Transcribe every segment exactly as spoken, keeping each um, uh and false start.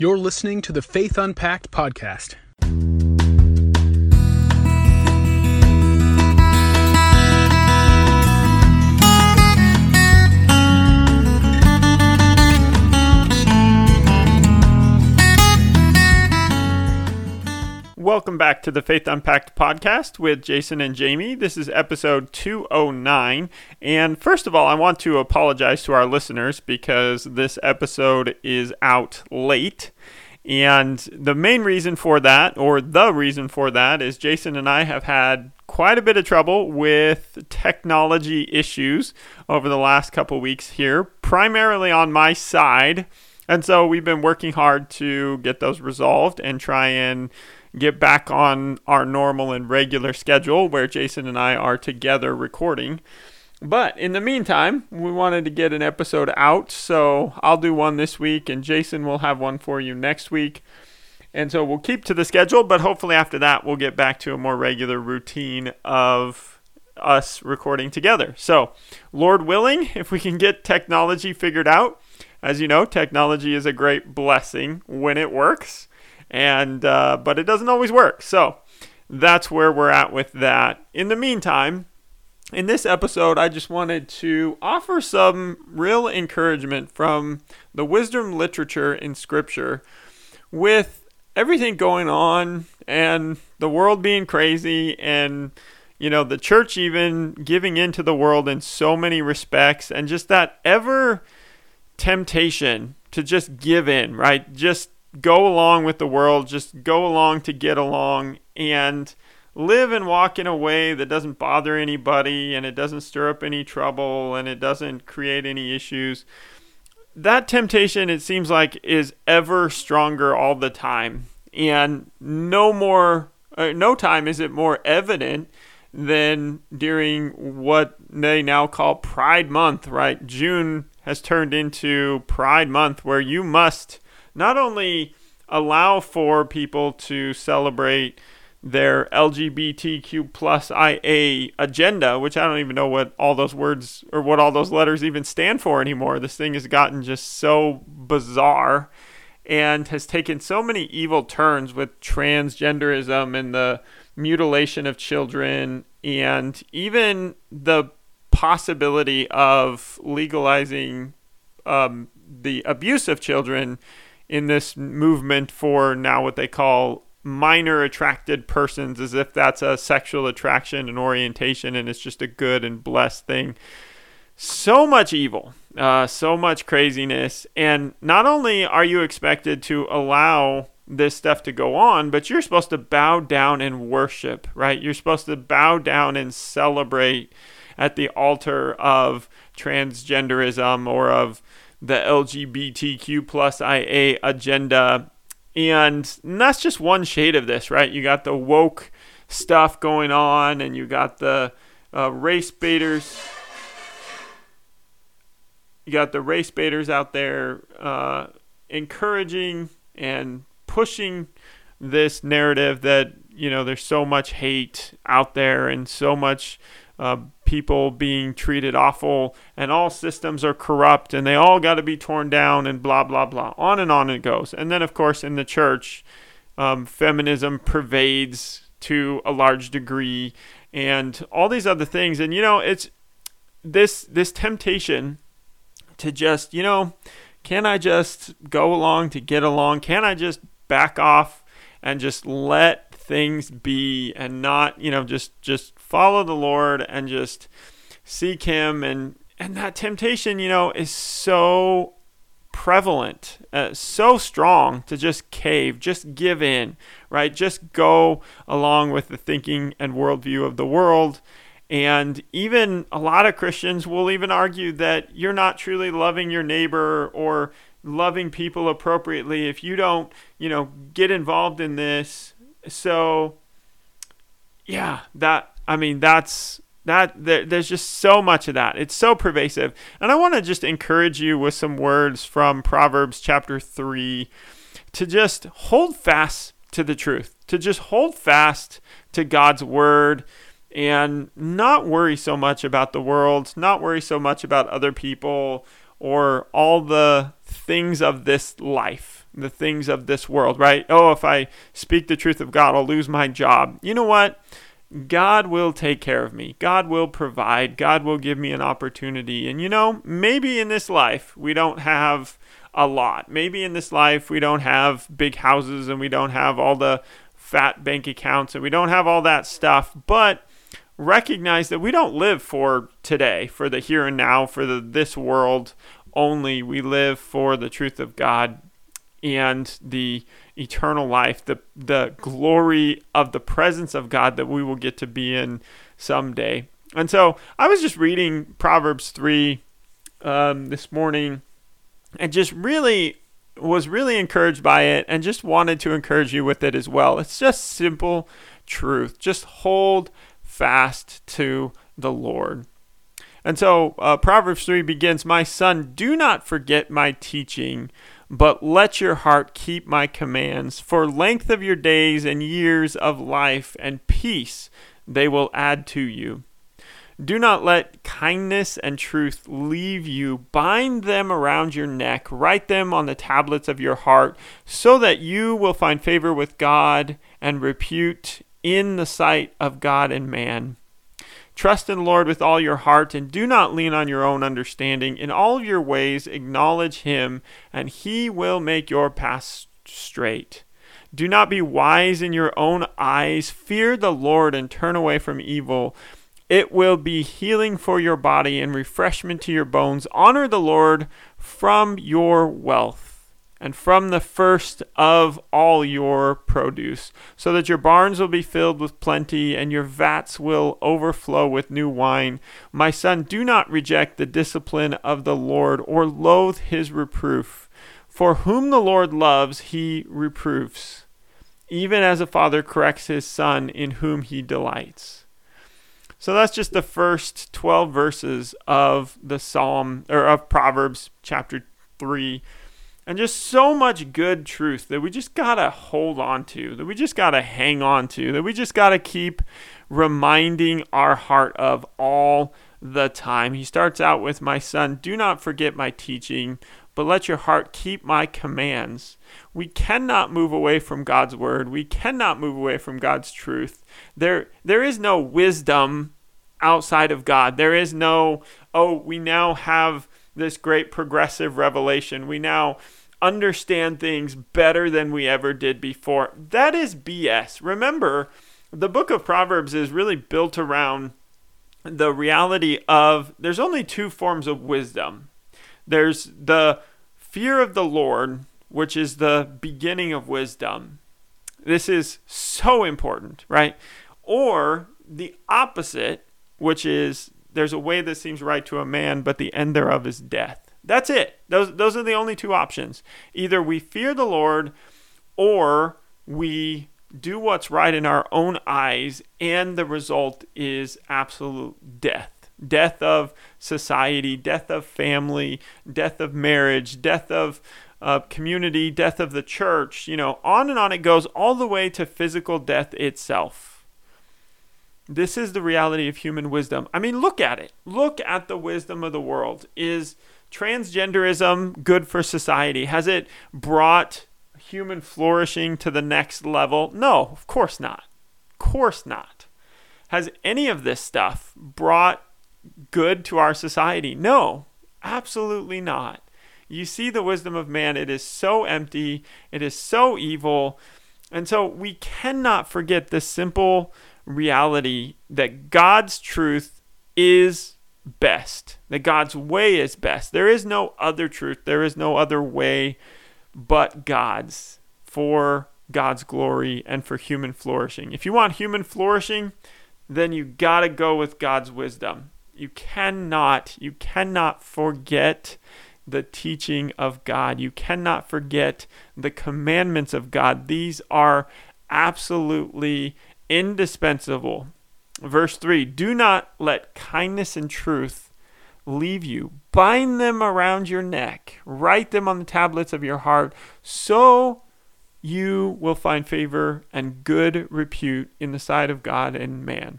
You're listening to the Faith Unpacked podcast. Welcome back to the Faith Unpacked podcast with Jason and Jamie. This is episode two oh nine. And first of all, I want to apologize to our listeners because this episode is out late. And the main reason for that, or the reason for that, is Jason and I have had quite a bit of trouble with technology issues over the last couple weeks here, primarily on my side. And so we've been working hard to get those resolved and try and get back on our normal and regular schedule where Jason and I are together recording. But in the meantime, we wanted to get an episode out, so I'll do one this week and Jason will have one for you next week. And so we'll keep to the schedule, but hopefully after that we'll get back to a more regular routine of us recording together. So, Lord willing, if we can get technology figured out, as you know, technology is a great blessing when it works. And uh, but it doesn't always work. So that's where we're at with that. In the meantime, in this episode, I just wanted to offer some real encouragement from the wisdom literature in Scripture. With everything going on and the world being crazy and, you know, the church even giving into the world in so many respects, and just that ever temptation to just give in, right? Just go along with the world, just go along to get along and live and walk in a way that doesn't bother anybody and it doesn't stir up any trouble and it doesn't create any issues. That temptation, it seems like, is ever stronger all the time. And no more, uh, no time is it more evident than during what they now call Pride Month, right? June has turned into Pride Month, where you must not only allow for people to celebrate their L G B T Q plus I A agenda, which I don't even know what all those words or what all those letters even stand for anymore. This thing has gotten just so bizarre and has taken so many evil turns with transgenderism and the mutilation of children, and even the possibility of legalizing um, the abuse of children in this movement for now what they call minor attracted persons, as if that's a sexual attraction and orientation and it's just a good and blessed thing. So much evil, uh, so much craziness. And not only are you expected to allow this stuff to go on, but you're supposed to bow down and worship, right? You're supposed to bow down and celebrate at the altar of transgenderism or of the L G B T Q plus I A agenda. And that's just one shade of this, right? You got the woke stuff going on, and you got the uh, race baiters. You got the race baiters out there uh, encouraging and pushing this narrative that, you know, there's so much hate out there and so much uh, people being treated awful and all systems are corrupt and they all got to be torn down and blah, blah, blah. On and on it goes. And then, of course, in the church, um, feminism pervades to a large degree and all these other things. And, you know, it's this this temptation to just, you know, can I just go along to get along? Can I just back off and just let things be and not, you know, just just follow the Lord and just seek him? And and that temptation, you know, is so prevalent, uh, so strong to just cave, just give in, right? Just go along with the thinking and worldview of the world. And even a lot of Christians will even argue that you're not truly loving your neighbor or loving people appropriately if you don't, you know, get involved in this. So, yeah, that, I mean, that's, that, there, there's just so much of that. It's so pervasive. And I want to just encourage you with some words from Proverbs chapter three to just hold fast to the truth, to just hold fast to God's word and not worry so much about the world, not worry so much about other people or all the things of this life. the things of this world, right? Oh, if I speak the truth of God, I'll lose my job. You know what? God will take care of me. God will provide. God will give me an opportunity. And you know, maybe in this life we don't have a lot. Maybe in this life we don't have big houses and we don't have all the fat bank accounts and we don't have all that stuff. But recognize that we don't live for today, for the here and now, for the this world only. We live for the truth of God and the eternal life, the the glory of the presence of God that we will get to be in someday. And so I was just reading Proverbs three um, this morning and just really was really encouraged by it and just wanted to encourage you with it as well. It's just simple truth. Just hold fast to the Lord. And so uh, Proverbs three begins, "My son, do not forget my teaching, but let your heart keep my commands. For length of your days and years of life and peace they will add to you. Do not let kindness and truth leave you. Bind them around your neck. Write them on the tablets of your heart, so that you will find favor with God and repute in the sight of God and man. Trust in the Lord with all your heart, and do not lean on your own understanding. In all of your ways acknowledge him, and he will make your paths straight. Do not be wise in your own eyes. Fear the Lord and turn away from evil. It will be healing for your body and refreshment to your bones. Honor the Lord from your wealth and from the first of all your produce, so that your barns will be filled with plenty and your vats will overflow with new wine. My son, do not reject the discipline of the Lord or loathe his reproof. For whom the Lord loves, he reproofs, even as a father corrects his son in whom he delights." So that's just the first twelve verses of the Psalm, or of Proverbs chapter three. And just so much good truth that we just got to hold on to, that we just got to hang on to, that we just got to keep reminding our heart of all the time. He starts out with, "My son, do not forget my teaching, but let your heart keep my commands." We cannot move away from God's word. We cannot move away from God's truth. There, there is no wisdom outside of God. There is no, oh, we now have this great progressive revelation. We now understand things better than we ever did before. That is B S. Remember, the book of Proverbs is really built around the reality of there's only two forms of wisdom. There's the fear of the Lord, which is the beginning of wisdom. This is so important, right? Or the opposite, which is there's a way that seems right to a man, but the end thereof is death. That's it. Those those are the only two options. Either we fear the Lord or we do what's right in our own eyes, and the result is absolute death. Death of society, death of family, death of marriage, death of uh, community, death of the church. You know, on and on it goes, all the way to physical death itself. This is the reality of human wisdom. I mean, look at it. Look at the wisdom of the world. Is transgenderism good for society? Has it brought human flourishing to the next level? No, of course not. Of course not. Has any of this stuff brought good to our society? No, absolutely not. You see the wisdom of man. It is so empty. It is so evil. And so we cannot forget this simple reality that God's truth is best, that God's way is best. There is no other truth. There is no other way but God's, for God's glory and for human flourishing. If you want human flourishing, then you got to go with God's wisdom. You cannot, you cannot forget the teaching of God. You cannot forget the commandments of God. These are absolutely indispensable. Verse three, "Do not let kindness and truth leave you. Bind them around your neck. Write them on the tablets of your heart, so you will find favor and good repute in the sight of God and man."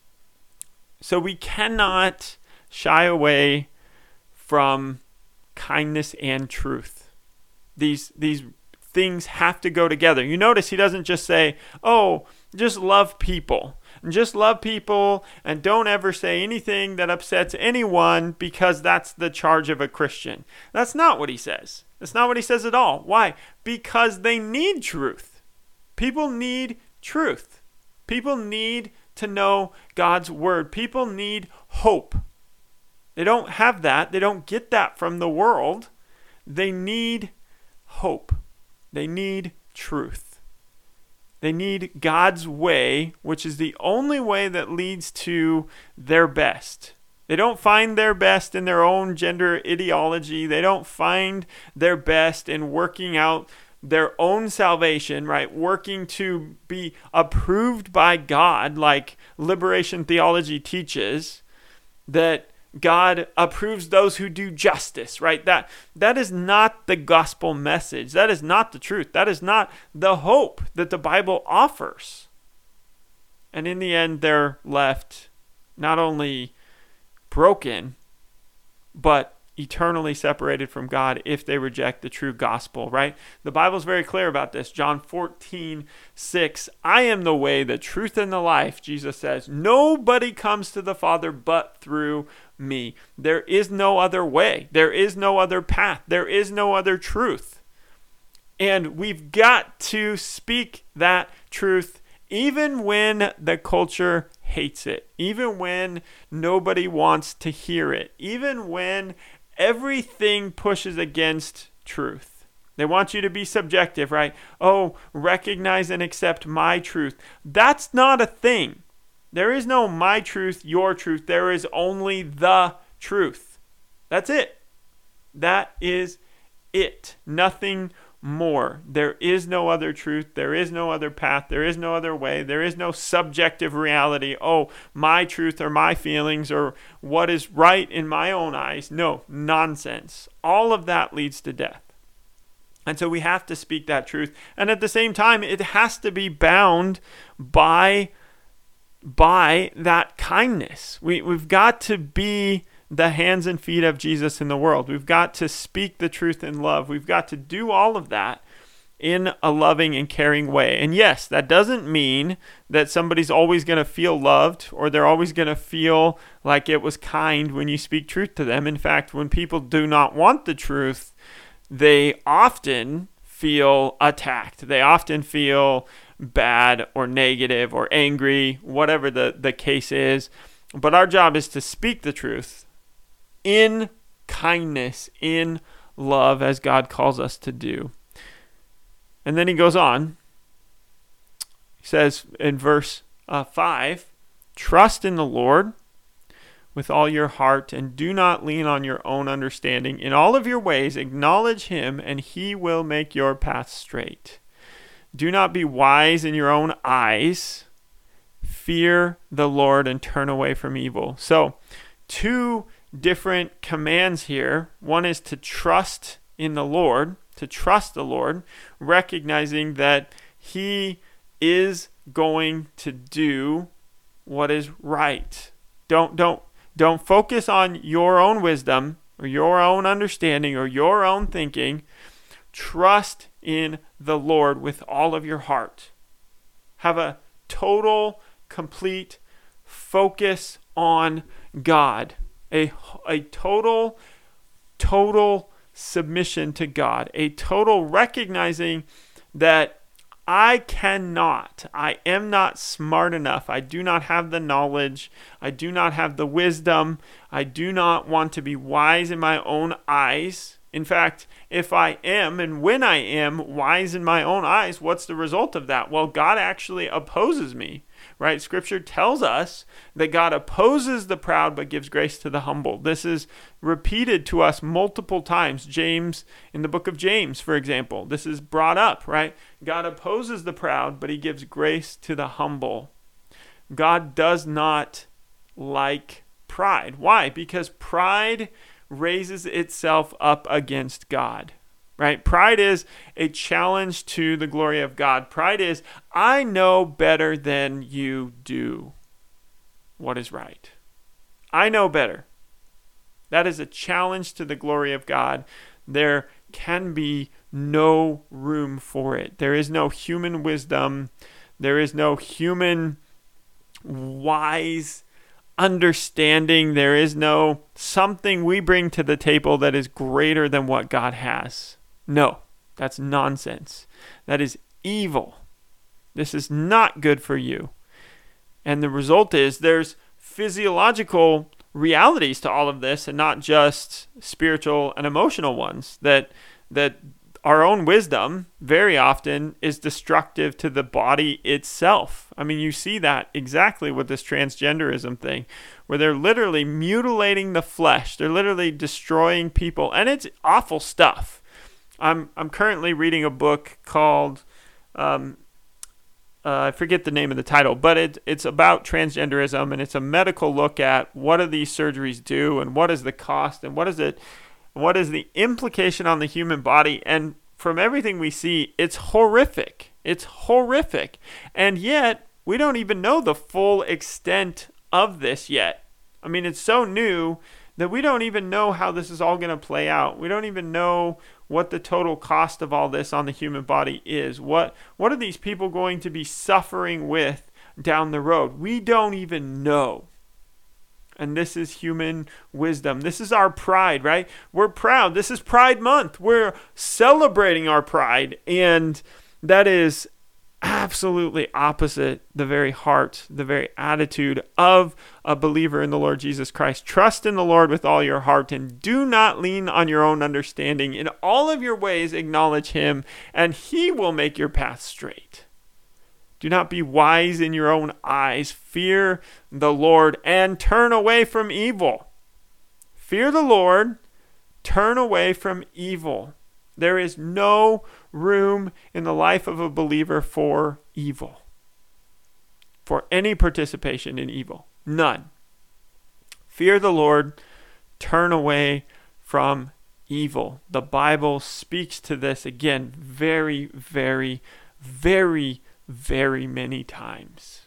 So we cannot shy away from kindness and truth. These these things have to go together. You notice he doesn't just say, oh, just love people. Just love people and don't ever say anything that upsets anyone because that's the charge of a Christian. That's not what he says. That's not what he says at all. Why? Because they need truth. People need truth. People need to know God's word. People need hope. They don't have that. They don't get that from the world. They need hope. They need truth. They need God's way, which is the only way that leads to their best. They don't find their best in their own gender ideology. They don't find their best in working out their own salvation, right? Working to be approved by God, like liberation theology teaches, that God approves those who do justice, right? That that is not the gospel message. That is not the truth. That is not the hope that the Bible offers. And in the end, they're left not only broken, but eternally separated from God if they reject the true gospel, right? The Bible's very clear about this. John fourteen six, I am the way, the truth, and the life, Jesus says. Nobody comes to the Father but through me. There is no other way. There is no other path. There is no other truth. And we've got to speak that truth even when the culture hates it, even when nobody wants to hear it, even when everything pushes against truth. They want you to be subjective, right? Oh, recognize and accept my truth. That's not a thing. There is no my truth, your truth. There is only the truth. That's it. That is it. Nothing more. There is no other truth. There is no other path. There is no other way. There is no subjective reality. Oh, my truth or my feelings or what is right in my own eyes. No, nonsense. All of that leads to death. And so we have to speak that truth. And at the same time, it has to be bound by, by that kindness. We, we've got to be the hands and feet of Jesus in the world. We've got to speak the truth in love. We've got to do all of that in a loving and caring way. And yes, that doesn't mean that somebody's always going to feel loved or they're always going to feel like it was kind when you speak truth to them. In fact, when people do not want the truth, they often feel attacked. They often feel bad or negative or angry, whatever the, the case is. But our job is to speak the truth in kindness, in love, as God calls us to do. And then he goes on. He says in verse uh, five, trust in the Lord with all your heart and do not lean on your own understanding. In all of your ways, acknowledge him and he will make your path straight. Do not be wise in your own eyes. Fear the Lord and turn away from evil. So, two different commands here. One is to trust in the Lord, to trust the Lord, recognizing that he is going to do what is right. Don't don't don't focus on your own wisdom or your own understanding or your own thinking. Trust in the Lord with all of your heart. Have a total, complete focus on God. A, a total, total submission to God. A total recognizing that I cannot, I am not smart enough. I do not have the knowledge. I do not have the wisdom. I do not want to be wise in my own eyes. In fact, if I am and when I am wise in my own eyes, what's the result of that? Well, God actually opposes me. Right? Scripture tells us that God opposes the proud but gives grace to the humble. This is repeated to us multiple times. James, in the book of James, for example, this is brought up, right? God opposes the proud, but he gives grace to the humble. God does not like pride. Why? Because pride raises itself up against God. Right? Pride is a challenge to the glory of God. Pride is, I know better than you do what is right. I know better. That is a challenge to the glory of God. There can be no room for it. There is no human wisdom. There is no human wise understanding. There is no something we bring to the table that is greater than what God has. No, that's nonsense. That is evil. This is not good for you. And the result is there's physiological realities to all of this, and not just spiritual and emotional ones. That that our own wisdom very often is destructive to the body itself. I mean, you see that exactly with this transgenderism thing, where they're literally mutilating the flesh. They're literally destroying people, and it's awful stuff. I'm I'm currently reading a book called um, uh, I forget the name of the title, but it it's about transgenderism, and it's a medical look at what do these surgeries do, and what is the cost, and what is it. What is the implication on the human body? And from everything we see, it's horrific. It's horrific. And yet, we don't even know the full extent of this yet. I mean, it's so new that we don't even know how this is all going to play out. We don't even know what the total cost of all this on the human body is. What, what are these people going to be suffering with down the road? We don't even know. And this is human wisdom. This is our pride, right? We're proud. This is Pride Month. We're celebrating our pride. And that is absolutely opposite the very heart, the very attitude of a believer in the Lord Jesus Christ. Trust in the Lord with all your heart, and do not lean on your own understanding. In all of your ways, acknowledge him, and he will make your path straight. Do not be wise in your own eyes. Fear the Lord and turn away from evil. Fear the Lord, turn away from evil. There is no room in the life of a believer for evil, for any participation in evil. None. Fear the Lord, turn away from evil. The Bible speaks to this again very, very, very very many times.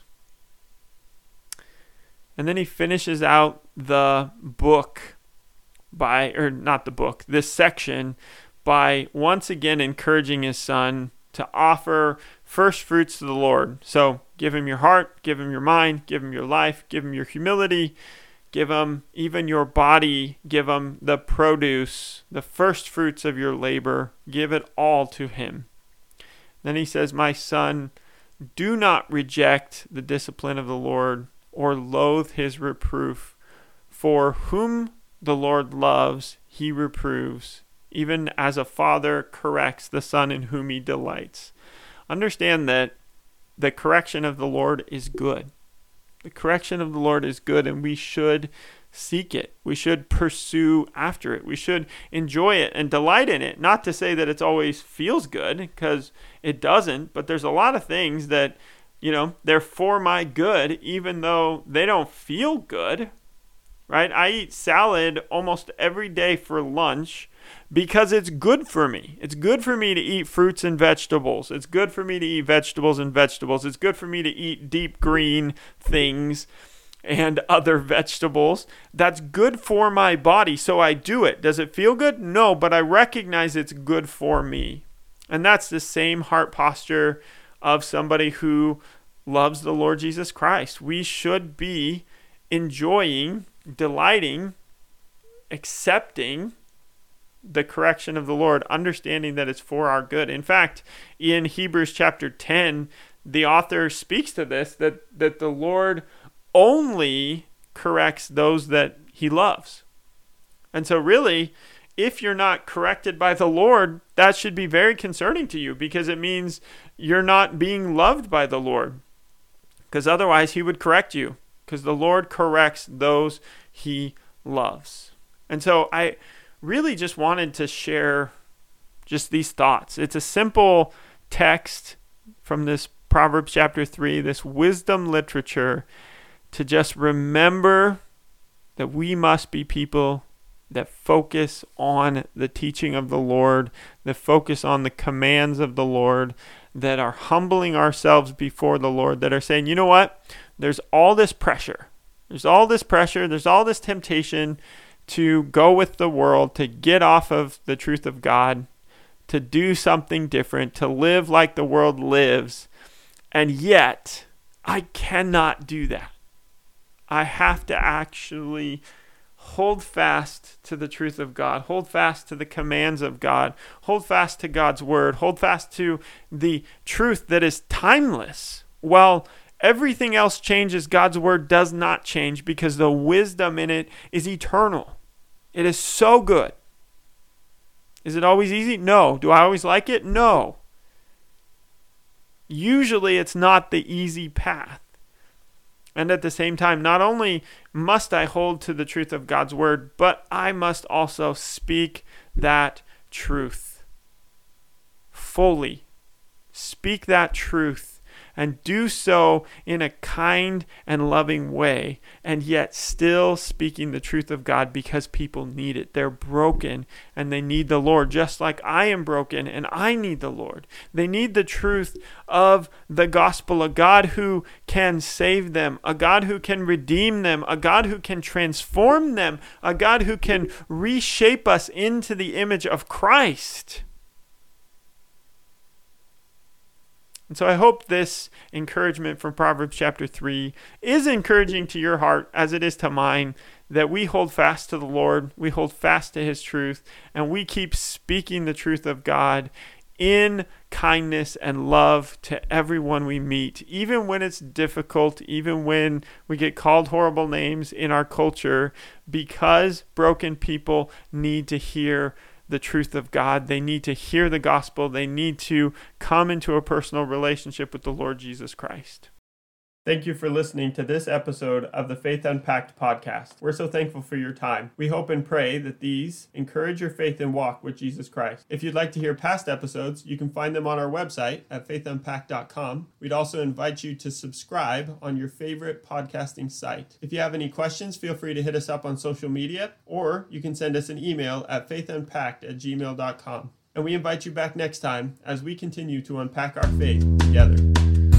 And then he finishes out the book by, or not the book, this section by once again encouraging his son to offer first fruits to the Lord. So give him your heart, give him your mind, give him your life, give him your humility, give him even your body, give him the produce, the first fruits of your labor, give it all to him. Then he says, my son, do not reject the discipline of the Lord or loathe his reproof. For whom the Lord loves, he reproves, even as a father corrects the son in whom he delights. Understand that the correction of the Lord is good. The correction of the Lord is good, and we should seek it. We should pursue after it. We should enjoy it and delight in it. Not to say that it always feels good, because it doesn't, but there's a lot of things that, you know, they're for my good, even though they don't feel good, right? I eat salad almost every day for lunch because it's good for me. It's good for me to eat fruits and vegetables. It's good for me to eat vegetables and vegetables. It's good for me to eat deep green things and other vegetables. That's good for my body, so I do it. Does it feel good? No, but I recognize it's good for me. And that's the same heart posture of somebody who loves the Lord Jesus Christ. We should be enjoying, delighting, accepting the correction of the Lord, understanding that it's for our good. In fact, in Hebrews chapter ten, the author speaks to this, that, that the Lord only corrects those that he loves. And so really, if you're not corrected by the Lord, that should be very concerning to you, because it means you're not being loved by the Lord. Because otherwise he would correct you, because the Lord corrects those he loves. And so I really just wanted to share just these thoughts. It's a simple text from this Proverbs chapter three, this wisdom literature, to just remember that we must be people that focus on the teaching of the Lord, that focus on the commands of the Lord, that are humbling ourselves before the Lord, that are saying, you know what? There's all this pressure. There's all this pressure. There's all this temptation to go with the world, to get off of the truth of God, to do something different, to live like the world lives. And yet, I cannot do that. I have to actually hold fast to the truth of God, hold fast to the commands of God, hold fast to God's word, hold fast to the truth that is timeless. While everything else changes, God's word does not change because the wisdom in it is eternal. It is so good. Is it always easy? No. Do I always like it? No. Usually it's not the easy path. And at the same time, not only must I hold to the truth of God's word, but I must also speak that truth fully. Speak that truth and do so in a kind and loving way, and yet still speaking the truth of God because people need it. They're broken and they need the Lord, just like I am broken and I need the Lord. They need the truth of the gospel, a God who can save them, a God who can redeem them, a God who can transform them, a God who can reshape us into the image of Christ. And so I hope this encouragement from Proverbs chapter three is encouraging to your heart as it is to mine, that we hold fast to the Lord, we hold fast to his truth, and we keep speaking the truth of God in kindness and love to everyone we meet, even when it's difficult, even when we get called horrible names in our culture, because broken people need to hear the truth of God. They need to hear the gospel. They need to come into a personal relationship with the Lord Jesus Christ. Thank you for listening to this episode of the Faith Unpacked podcast. We're so thankful for your time. We hope and pray that these encourage your faith and walk with Jesus Christ. If you'd like to hear past episodes, you can find them on our website at faith unpacked dot com. We'd also invite you to subscribe on your favorite podcasting site. If you have any questions, feel free to hit us up on social media, or you can send us an email at faith unpacked at gmail dot com. And we invite you back next time as we continue to unpack our faith together.